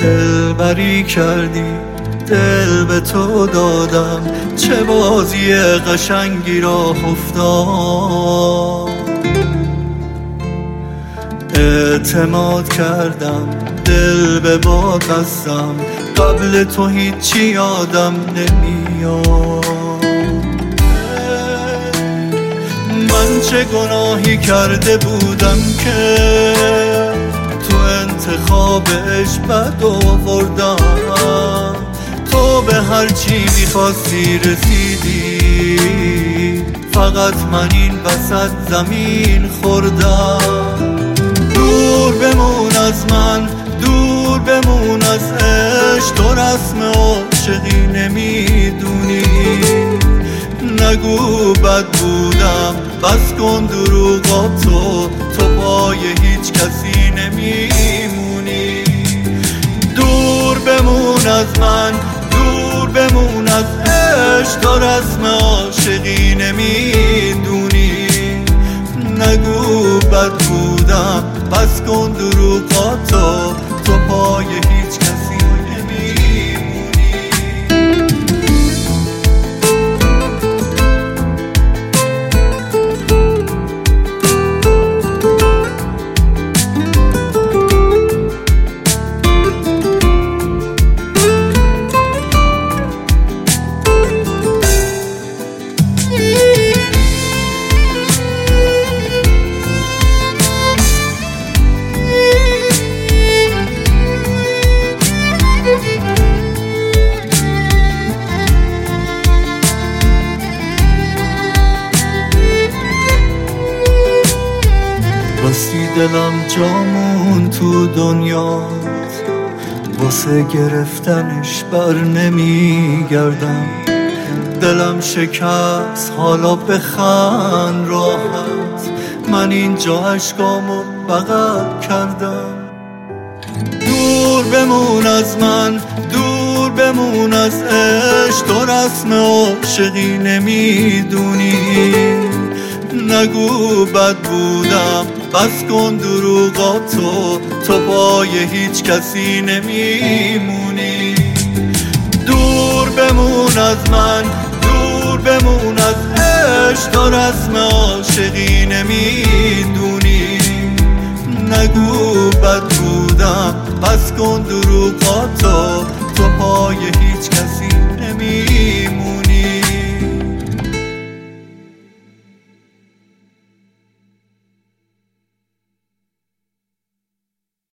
دلبری کردی دل به تو دادم، چه بازی قشنگی راه افتاد. اعتماد کردم دل به باد بستم، قبل تو هیچی یادم نمیاد. من چه گناهی کرده بودم که تو انتخابش بد آوردم. تو به هر چی میخواستی رسیدی، فقط من این وسط زمین خوردم. دور بمون از من، دور بمون از عشق، تو رسم عاشقی نمیدونی. نگو بد بودم، بس کن دروغاتو، تو پای هیچ کسی نمیمونی. دور بمون از من، دور بمون از عشق، تو رسم عاشقی نمیدونی. نگو بد بودم، بس کن دروغاتو، تو پای هیچ کسی نمیمونی. راستی دلم جامون تو دنیات، واسه گرفتنش بر نمیگردم. دلم شکست حالا بخند راحت، من اینجا عشقامو بغل کردم. دور بمون از من، دور بمون از عشق، تو رسم عاشقی نمیدونی. نگو بد بودم، بس کن دروغاتو، تو پای هیچ کسی نمیمونی. دور بمون از من، دور بمون از عشق، تو رسم عاشقی نمیدونی. نگو بد بودم، بس کن دروغاتو، تو پای هیچ